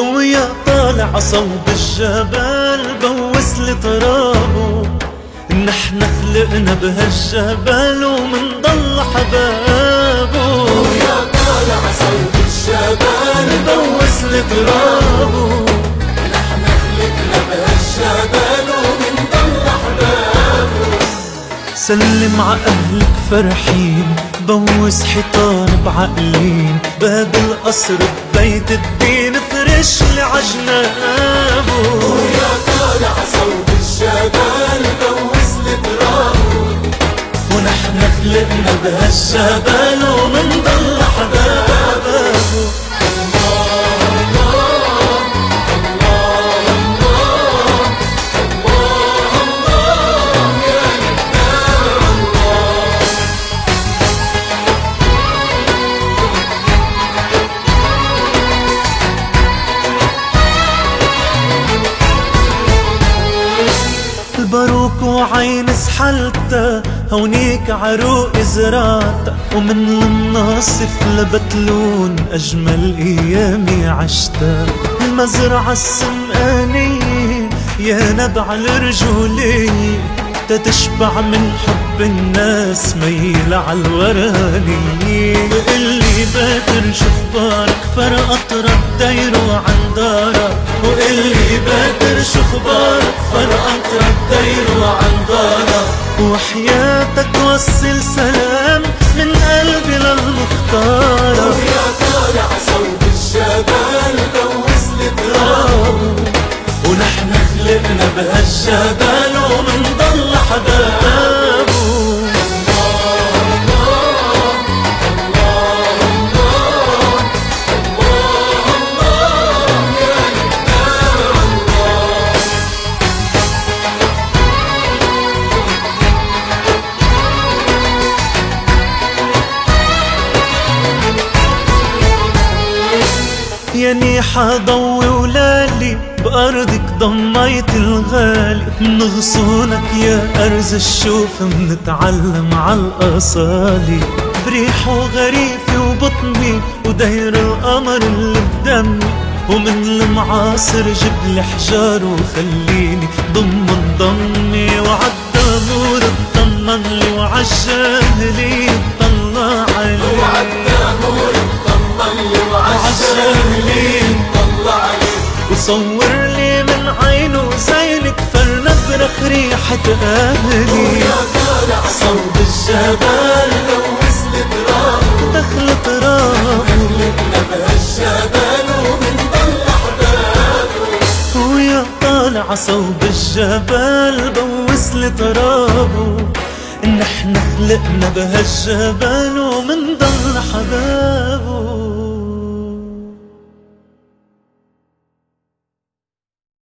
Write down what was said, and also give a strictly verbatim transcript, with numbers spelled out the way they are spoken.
ويا طالع صوب الجبل بوس لي ترابه، نحن خلقنا بهالجبل ومنضل حبابه. ويا طالع صوب الجبل بوس لي ترابه، نحن خلقنا بهالجبل ومنضل حبابه. سلم ع أهلك فرحين، بوس حيطان بعقلين، باب القصر ببيت الدين فرش لي عجنابه. ويا طالع صوب الجبل بوس لي ترابه، ونحن خلقنا بهالجبل ومنضل حبابه. الباروك وعين سحلتا، هونيك عروق زراتا، ومن الناصف لبتلون أجمل أيامي عشتا. المزرعة السمقانية يا نبع الرجولية، تتشبع من حب الناس ميلة عالورانية. وقلي بادر شو خبارك، فرقت رد دايرو عن دارك. وقلي بادر شو خبارك، فرقت رد دايرو عن دارك. وحياتك وصل سلام من قلبي للمختارة. ويا طالع صوب الجبل بوس لي ترابه، ونحن خلقنا بهالجبل ومنضل حبابه. ياني حضوي ولالي بأرضك ضميت الغالي. من غصونك يا أرز الشوف منتعلم عالأصالي. بريح وغريفي وبطني ودير القمر اللي بدمي، ومن المعاصر جبلي حجار وخليني ضم انضمي. وعالدامور اطمن لي وعالجاهلي اطلع علي. وعالدامور اطمن لي وعالجاهلي طلع علي. وصور لي من عينه زينك فلنبرخ ريحة أهلي. ويا طالع صوب الجبل بوس لي ترابه، دخل ترابه خلقنا بهالجبل ومنضل حبابه. ويا طالع صوب الجبل بوس لي ترابه، نحن خلقنا بهالجبل ومنضل حبابه.